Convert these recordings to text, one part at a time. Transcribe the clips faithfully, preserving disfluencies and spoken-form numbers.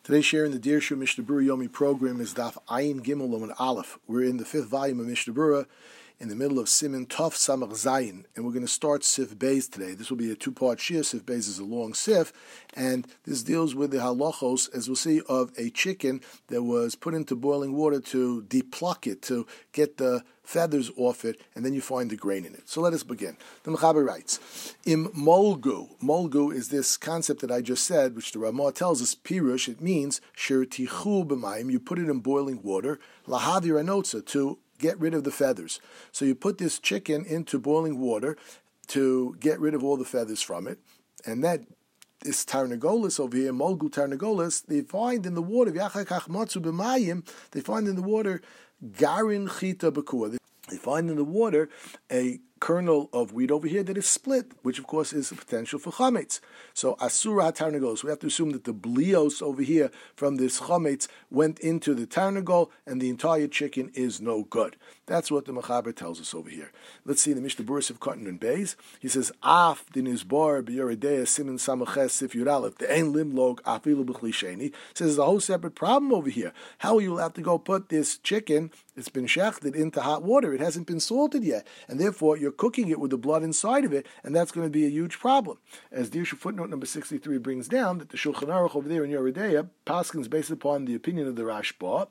Today's share in the Dirshu Mishnah Berurah Yomi program is Daf Ayin Gimel Lamed Aleph. We're in the fifth volume of Mishnah Berurah, in the middle of Siman Tov Samach Zayin, and we're going to start Sif Beis today. This will be a two-part shir. Sif Beis is a long sif, and this deals with the halachos, as we'll see, of a chicken that was put into boiling water to depluck it, to get the feathers off it, and then you find the grain in it. So let us begin. The Mechaber writes, Im molgu. Molgu is this concept that I just said, which the Ramah tells us, pirush, it means, shir tichu b'mayim, you put it in boiling water, lahavir anotza, to get rid of the feathers. So you put this chicken into boiling water to get rid of all the feathers from it, and that this tarnagolis over here, molgu tarnagolis, they find in the water, they find in the water garin chita bakua. They find in the water a kernel of wheat over here that is split, which of course is a potential for chametz. So asura tarnagolis. We have to assume that the blios over here from this chametz went into the tarnagol, and the entire chicken is no good. That's what the Mechaber tells us over here. Let's see the Mishnah Berurah of Cotton and Beis. He says, Af dinizbar b'yoredeya simin samaches sif yudalef the ein limlog afilu b'chli sheni. Says there's a whole separate problem over here. How will you have to go put this chicken? It's been shechted into hot water. It hasn't been salted yet, and therefore you're cooking it with the blood inside of it, and that's going to be a huge problem. As Dirshu footnote number sixty-three brings down, that the Shulchan Aruch over there in Yoredeya, paskins based upon the opinion of the Rashba,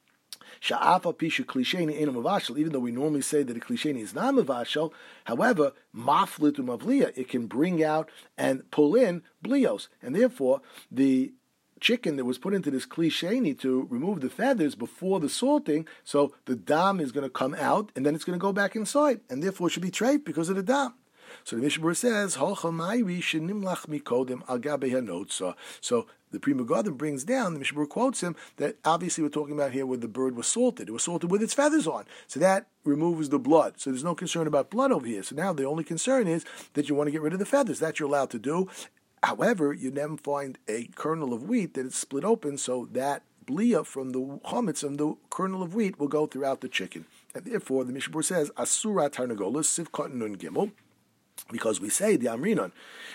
even though we normally say that a klisheni is not mavashal, however, maflit umavliya, it can bring out and pull in blios, and therefore the chicken that was put into this klisheni to remove the feathers before the salting, so the dam is going to come out, and then it's going to go back inside, and therefore it should be treif because of the dam. So the Mishnah Berurah says, so the Pri Megadim brings down, the Mishnah Berurah quotes him, that obviously we're talking about here where the bird was salted. It was salted with its feathers on. So that removes the blood. So there's no concern about blood over here. So now the only concern is that you want to get rid of the feathers. That you're allowed to do. However, you never find a kernel of wheat that is split open, so that blia from the chametz, from the kernel of wheat, will go throughout the chicken. And therefore, the Mishnah Berurah says, Asura tarnagolos, siv cotton nun gimel, because we say the Amrinon,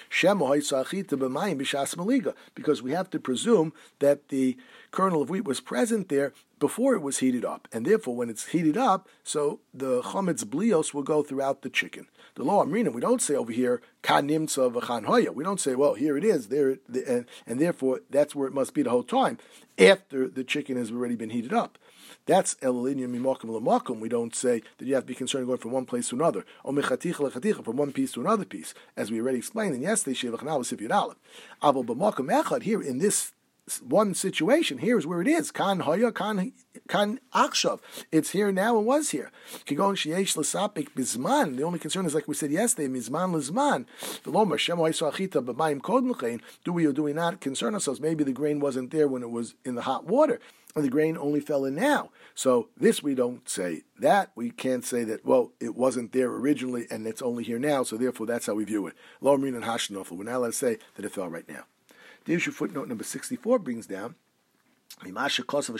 because we have to presume that the kernel of wheat was present there before it was heated up, and therefore when it's heated up, so the chametz blios will go throughout the chicken. The law Amrinon, we don't say over here kan nimtza v'chan hoya. We don't say, well, here it is, there, and, and therefore that's where it must be the whole time after the chicken has already been heated up. That's elalinya mimakum lamakum. We don't say that you have to be concerned going from one place to another, or mechaticha lechaticha, from one piece to another piece, as we already explained in yesterday's shevach now with sifyud aleph. Aval b'makum echad, here in this one situation, here is where it is. Kan hoya, kan kan akshav. It's here now and was here. Kigon sheyesh l'sapik bizman. The only concern is, like we said yesterday, mizman l'zman. The lomar shemo ha'isachita b'mayim kodem l'chein. Do we or do we not concern ourselves? Maybe the grain wasn't there when it was in the hot water, and the grain only fell in now. So this we don't say. That we can't say that, well, it wasn't there originally and it's only here now, so therefore that's how we view it. Lo amrin and hashnofel. We're not allowed to say that it fell right now. The issue footnote number sixty-four brings down, we're going to learn at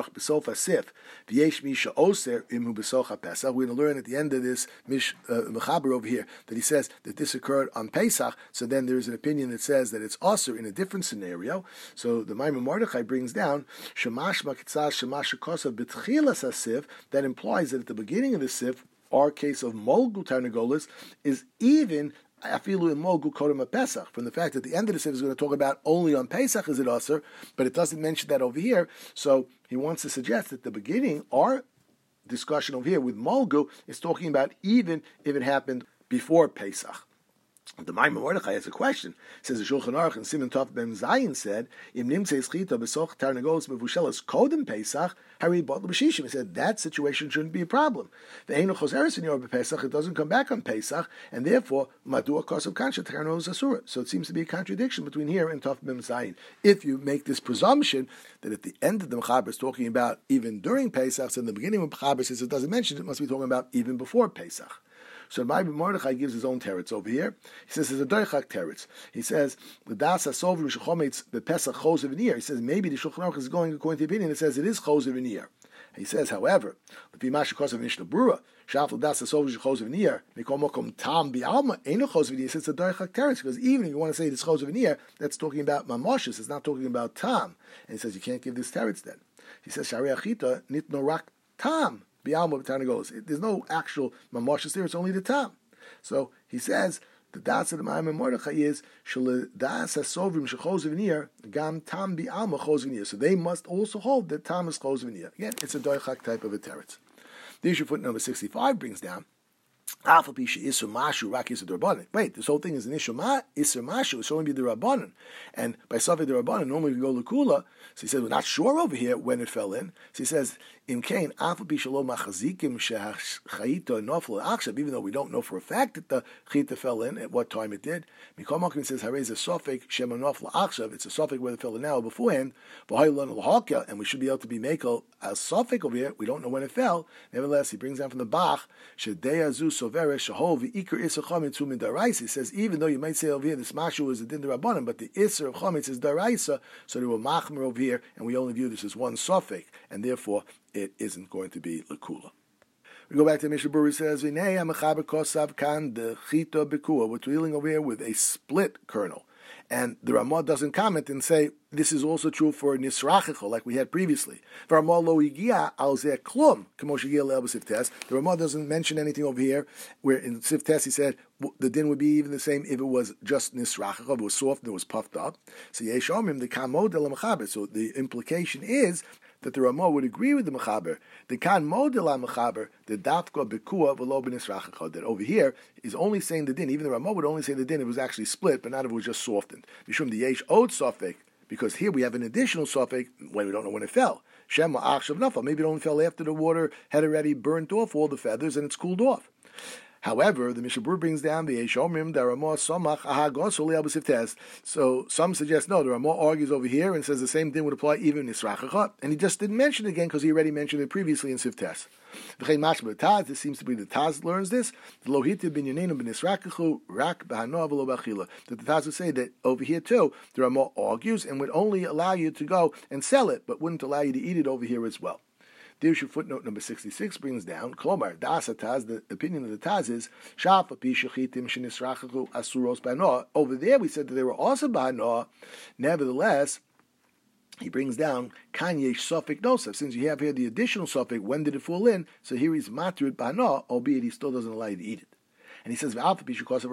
the end of this Mish uh, Mechaber over here that he says that this occurred on Pesach. So then there is an opinion that says that it's also in a different scenario. So the Maimon Mordechai brings down Shamash Makitzah Shamash Kosav B'tchilas HaSif, that implies that at the beginning of the Sif, our case of Molgu Tarnagolis is even afilu in molgu kodem Pesach. From the fact that the end of the Sif is going to talk about only on Pesach is it aser, but it doesn't mention that over here. So he wants to suggest that the beginning, our discussion over here with molgu, is talking about even if it happened before Pesach. The Maimon Mordechai has a question. It says the Shulchan Aruch and Siman Tov Ben Zayin said, "Im nimtzei schita besoch tarnagolos mevushelas kodem Pesach hari botl b'shishim." He said that situation shouldn't be a problem. The Eino choseres in Yom Pesach, it doesn't come back on Pesach, and therefore madua kosav kansha tarnagolos asura. So it seems to be a contradiction between here and Tov Ben Zayin. If you make this presumption that at the end of the Mechaber is talking about even during Pesach, so in the beginning of Mechaber says it doesn't mention it, it must be talking about even before Pesach. So Maimon Mordechai gives his own teretz over here. He says there's a doichak teretz. He says the das hasovrim shechometz the pesach chosev v'nir. He says maybe the Shulchan Aruch is going according to the opinion that says it is chosev v'nir. He says, however, the Mishnah Berurah Mishnah Berurah Shafal Das Asov Chos V'Niyar Mikomokom Tam Bi'alma Eino Chos V'Niyar. It's a Darchak Teretz, because even if you want to say this Chos V'Niyar, that's talking about Mamoshes. It's not talking about Tam. And he says you can't give this Teretz then. He says Shari Achita Nitno Rak Tam Bi'alma B'Tarnagolos. There's no actual Mamoshes there. It's only the Tam. So he says the das of the Ma'amar Mordechai is shel das hasovrim shechos v'niyar gam tam bi'alma chos v'niyar. So they must also hold that tam is chos v'niyar. Again, it's a doichak type of a teretz. The issue footnote number sixty-five brings down Alpha Pisha Isur Mashu Rak Isur D'Rabbanan. Wait, this whole thing is an Isur Ma Isur Mashu. It's only be the Rabbanan, and by Safed the Rabbanan normally we go Lakula. So he says we're not sure over here when it fell in. So he says in Cain Alpha Pisha Lo Machazikim Shehachayita Nofel Achshav. Even though we don't know for a fact that the Chayita fell in at what time it did. Mikomakim says Harei a Sofek Shema Nofel Achshav. It's a Sofek whether it fell in now or beforehand. V'Haylon L'Haka, and we should be able to be Mekel as Sofek over here. We don't know when it fell. Nevertheless, he brings down from the Bach Shedei Azu Sovere Shahol V'Ikar Isser Chametz Hu Min Daraisa. He says even though you might say over here this Mashu is a Din D'Rabbanan, but the Isser of Chametz is Daraisa, so they were Machmer over here, and we only view this as one Sofek, and therefore it isn't going to be Lakula. We go back to Mishnah Berurah. Says, "V'nei ha'mechaber kosav kan the chita bekua." We're dealing over here with a split kernel, and the Ramah doesn't comment and say this is also true for nisrachicho, like we had previously. For Ramah lo igia al zeh klum k'mo shegia le'el b'siftes. The Ramah doesn't mention anything over here. Where in siftes he said the din would be even the same if it was just nisrachicho, if it was soft and it was puffed up. So yesh omrim the kamod el mechaber. So the implication is that the Ramah would agree with the Mechaber. The kan model Mechaber, the dafka bekua v'lo b'nisrachicha. That over here is only saying the din. Even the Ramah would only say the din. It was actually split, but not if it was just softened. Mishum the yesh od sofek, because here we have an additional sofek when we don't know when it fell. Shema achshav nafal. Maybe it only fell after the water had already burnt off all the feathers and it's cooled off. However, the Mishnah Berurah brings down the Eshomrim, the Ramah Somach Ahagos Oliabasiv test. So some suggest no, the Ramah argues over here and says the same thing would apply even in Nisrachacha, and he just didn't mention it again because he already mentioned it previously in Sivtes. V'chein mashma Taz, this seems to be the Taz learns this. The Lohita bin Yanenu bin Nisrachachu Rak B'Hanoah V'Lo B'Achila. That the Taz would say that over here too, the Ramah argues and would only allow you to go and sell it, but wouldn't allow you to eat it over here as well. The issue footnote number sixty-six brings down Klomar Das Taz. The opinion of the Taz is Shafa Pishachitim Shenisrachachu Asuros Banoah. Over there we said that they were also Banoah. Nevertheless, he brings down Kanyesh Sofik Nosef. Since you have here the additional Sofik, when did it fall in? So here he's Matrid Banoah, albeit he still doesn't allow you to eat it. And he says, he says,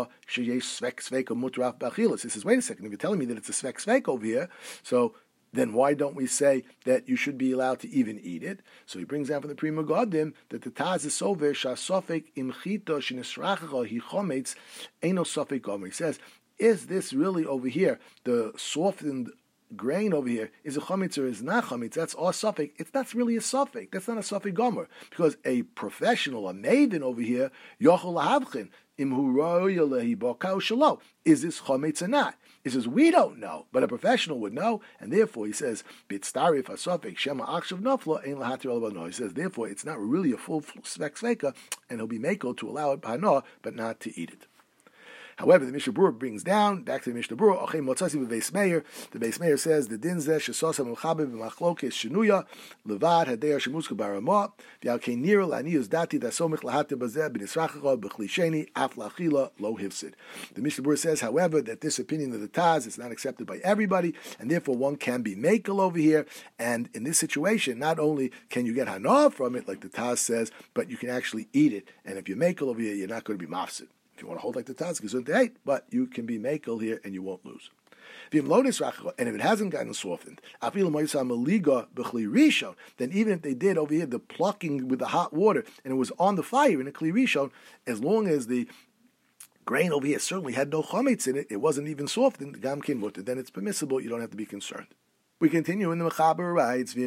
wait a second, if you're telling me that it's a svek svek over here, so then why don't we say that you should be allowed to even eat it? So he brings down from the Pri Megadim that the Taz is sover shasofek imchito shenisrachacha hi chometz eno sofek gomer. He says, is this really over here the softened grain over here is a chometz or is not chometz? That's all sofek. It's not really a sofek. That's not a sofek gomer, because a professional, a maiden over here, yochol lahavchin imhu roya lehi bokau shalo. Is this chometz or not? He says, we don't know, but a professional would know, and therefore he says, Bitstarif asofek shema akshav nafla ein lahatir alabano. He says, therefore it's not really a full svek sveka, and he'll be mako to allow it b'hanoah, but not to eat it. However, the Mishnah Berurah brings down, back to the Mishnah Berurah, Ochem Motzasi Beis Meir. The Beis Meir says, the din zeh shesosa melchabe b'machlokes shenuya, levad hadeya shemuska baramah, v'yalkei nira la'aniyus dati dasomich lahatir bazeh b'nisrachacha b'chli sheni, af la'achila lo hifsid. The Mishnah Berurah says, however, that this opinion of the Taz is not accepted by everybody, and therefore one can be makel over here, and in this situation, not only can you get hana from it, like the Taz says, but you can actually eat it, and if you're makel over here, you're not going to be mafsid. If you want to hold like the Taz, gesundheit, but you can be makel here and you won't lose. And if it hasn't gotten softened, then even if they did over here the plucking with the hot water and it was on the fire in a kli rishon, as long as the grain over here certainly had no chometz in it, it wasn't even softened, gam kin mutter, then it's permissible, you don't have to be concerned. We continue in the Mechaber writes,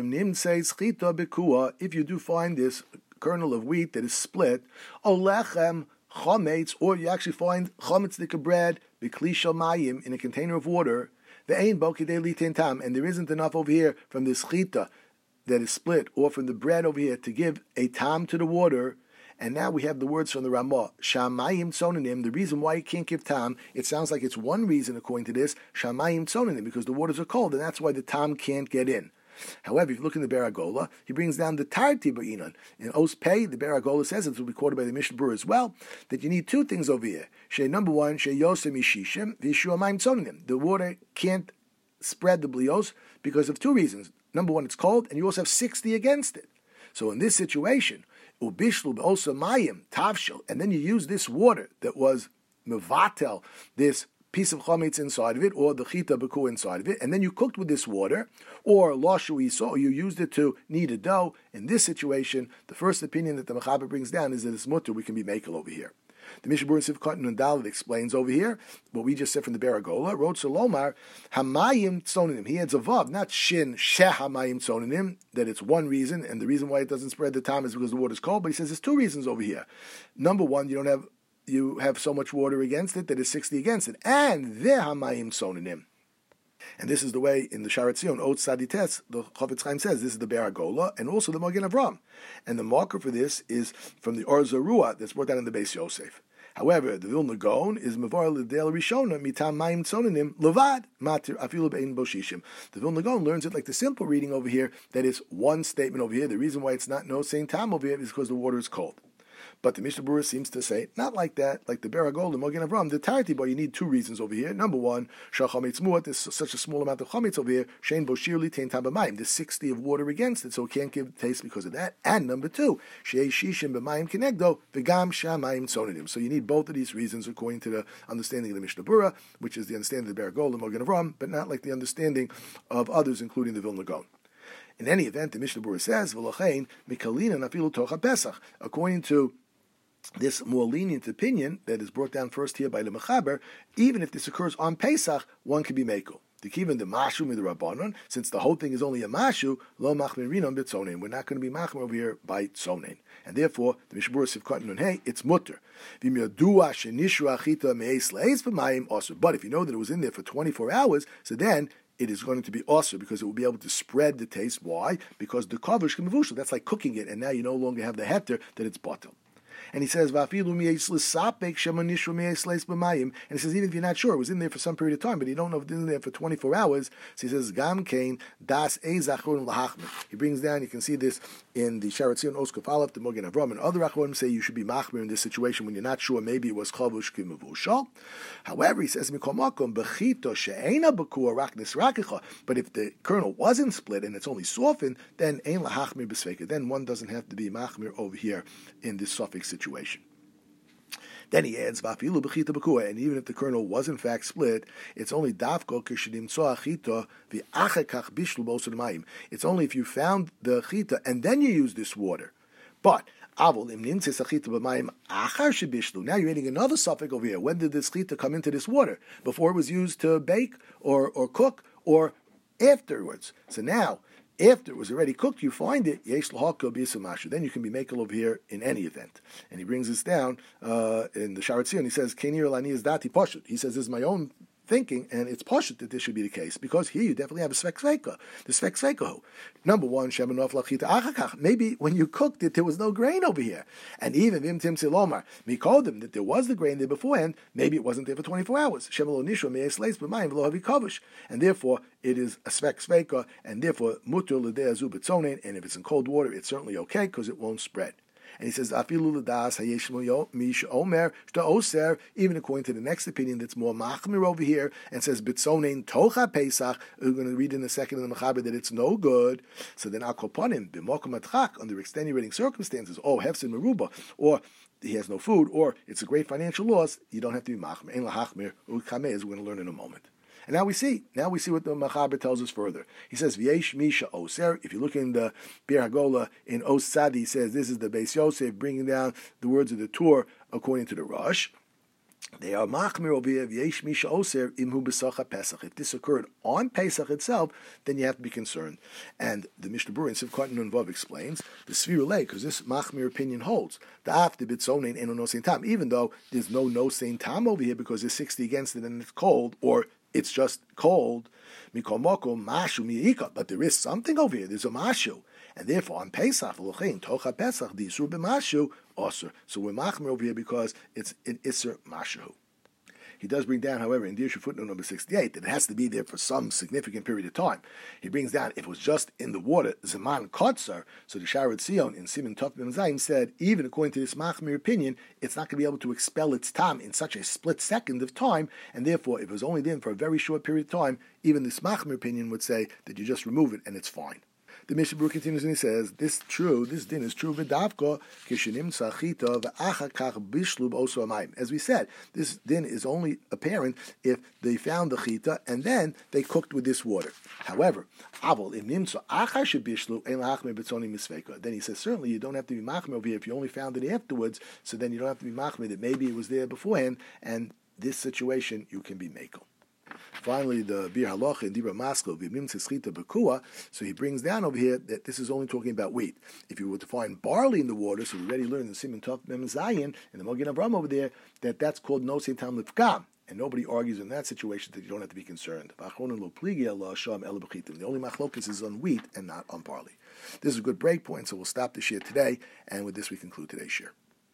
if you do find this kernel of wheat that is split, olechem chometz, or you actually find chometzdika bread b'kli shel mayim in a container of water, ve'ein bo kidei litin tam, and there isn't enough over here from this chita that is split, or from the bread over here to give a tam to the water. And now we have the words from the Ramah, shamayim tzonanim. The reason why you can't give tam, it sounds like it's one reason according to this, shamayim tzonanim, because the waters are cold, and that's why the tam can't get in. However, if you look in the Beragola, he brings down the Tarti Ba'inan. In Os Pei, the Beragola says, it will be quoted by the Mishnah Berurah as well, that you need two things over here. She number one, she Yosem Ishishim, Vishua Maim Tzonim. The water can't spread the blios because of two reasons. Number one, it's cold, and you also have sixty against it. So in this situation, Ubishlu also Mayim, Tavshil, and then you use this water that was Mevatel, this piece of chametz inside of it, or the chita beku inside of it, and then you cooked with this water, or lashu iso, or you used it to knead a dough. In this situation, the first opinion that the Mechaber brings down is that it's mutter, we can be makel over here. The Mishnah Berurah Sif Cotton and Dalit explains over here what we just said from the Beragola. Wrote Solomar Hamayim Tzonim. He adds a vav, not shin sheh Hamayim Tzonim. That it's one reason, and the reason why it doesn't spread the time is because the water is cold. But he says there's two reasons over here. Number one, you don't have you have so much water against it that is sixty against it, and the Hamayim Tzonim. And this is the way in the Sharat Zion, Ot Sadites, the Chofetz Chaim says this is the Beragola and also the Magen Avram. And the marker for this is from the Or Zarua that's brought down in the Beis Yosef. However, the Vilna Gaon is Mevar L'Del Rishona Mitam Mayim Tzonim Levad Matir Afilu Bein Boshishim. The Vilna Gaon learns it like the simple reading over here, that is one statement over here. The reason why it's not no same time over here is because the water is cold. But the Mishnah Berurah seems to say, not like that, like the Beragol, the Magen Avram, the Tarti, but you need two reasons over here. Number one, Shachametz Muat, there's such a small amount of Chametz over here, Shein Boshirli Tein Tabamayim, there's sixty of water against it, so it can't give taste because of that. And number two, Shei Shishim B'mayim Kenegdo, V'gam Shamayim Tzonim. So you need both of these reasons according to the understanding of the Mishnah Berurah, which is the understanding of the Beragol, the Magen Avram, but not like the understanding of others, including the Vilna Gaon. In any event, the Mishnah Berurah says, V'lochein Mikalina Nafilu Tocha Pesach, according to this more lenient opinion that is brought down first here by the Mechaber, even if this occurs on Pesach, one can be mekel. The kivan the mashu with the rabbanon, since the whole thing is only a mashu, lo machmirinon b'tzonein. We're not going to be machmir over here by tzonein, and therefore the Mishnah Berurah Sivkot and hey, it's mutter. But if you know that it was in there for twenty-four hours, so then it is going to be also because it will be able to spread the taste. Why? Because the kavush can be that's like cooking it, and now you no longer have the heter that it's bottled. And he says, and he says, even if you're not sure, it was in there for some period of time, but you don't know if it's in there for twenty-four hours, so he says, Gam Kain, Das He brings down, you can see this in the Sharat Zion Oskaf Aleph, the Magen Avram, and other Achronim say you should be machmir in this situation when you're not sure, maybe it was chavush kimavushal. However, he says, but if the kernel wasn't split and it's only softened, then ein lahachmir b'sveika. Then one doesn't have to be machmir over here in this suffix situation. Then he adds, Vafilu b'chita b'kua, and even if the kernel was in fact split, it's only dafko kishidim tzoa chita v'achakach bishlu b'osur mayim. It's only if you found the chita and then you use this water. But avol im nimtzes chita b'mayim achar shebishlu. Now you're adding another suffix over here. When did this chita come into this water? Before it was used to bake or or cook, or afterwards? So now, after it was already cooked, you find it, yesh l'hakol b'yisamashu. Then you can be makel over here in any event. And he brings this down uh, in the Sharat Zion. He says, Kenir lani is dati poshut. He says, this is my own thinking, and it's poshut that this should be the case, because here you definitely have a svek sveika. The svek sveikahu. Number one, shemanof lachita achakach. Maybe when you cooked it, there was no grain over here. And even vim tim silomar, mikodim, that there was the grain there beforehand, maybe it wasn't there for twenty-four hours. Shemalo nishwa me'esleis b'mayim v'lo havi kavush. And therefore, it is a svek sveika, and therefore, mutur l'dei azu b'tzonein, and if it's in cold water, it's certainly okay, because it won't spread. And he says, Afilu l'das hayeshmo mish omer shta oser, even according to the next opinion that's more machmir over here, and says, Bitzonein tocha pesach, we're going to read in a second in the Mechaber that it's no good. So then akoponim, b'mokum atchak, under extenuating circumstances, oh, hefsin meruba, or he has no food, or it's a great financial loss, you don't have to be machmir. Ein lahachmir, u'kameh, as we're going to learn in a moment. And now we see, now we see what the Mechaber tells us further. He says, V'yesh misha oser. If you look in the Bir Hagola in Os Sadi, he says this is the Beis Yosef bringing down the words of the Torah according to the Rosh. They are machmir over here, V'yesh misha oser imhu b'sacha Pesach. If this occurred on Pesach itself, then you have to be concerned. And the Mishnah Berurah in Sivkot Nun Vav explains the Svirulei, because this machmir opinion holds the after bitzonein eno no sein tam, even though there's no no sein tam over here because there's sixty against it and it's cold, or it's just cold, but there is something over here. There's a mashu, and therefore on Pesach, tocha Pesach, disur b'mashu osur. So we're machmer over here because it's an iser mashu. He does bring down, however, in Dirshu footnote number sixty-eight, that it has to be there for some significant period of time. He brings down, if it was just in the water, Zaman Kotzar, so the Sharet Zion in Siman Tov Mem Zayin said, even according to this Machmir opinion, it's not going to be able to expel its tam in such a split second of time, and therefore, if it was only there for a very short period of time, even this Machmir opinion would say that you just remove it and it's fine. The Mishnah Berurah continues and he says, this true, this din is true v'davko kishenim tzachita v'achakach bishlub oso amayim. As we said, this din is only apparent if they found the chita and then they cooked with this water. However, avol im nimtza achar shebishlu ein lachmer betzoni misveka. Then he says, certainly you don't have to be machmer over here if you only found it afterwards, so then you don't have to be machmer that maybe it was there beforehand, and this situation you can be makel. Finally, the Bir Halacha in Dibra Maskil, V'imim Tzchita Bekua, so he brings down over here that this is only talking about wheat. If you were to find barley in the water, so we already learned in Siman Tov Mem Zayin, in the Magen Avraham over there, that that's called Nosei Tam Lifkam. And nobody argues in that situation that you don't have to be concerned. The only machlokas is on wheat and not on barley. This is a good break point, so we'll stop the shir today, and with this we conclude today's shir.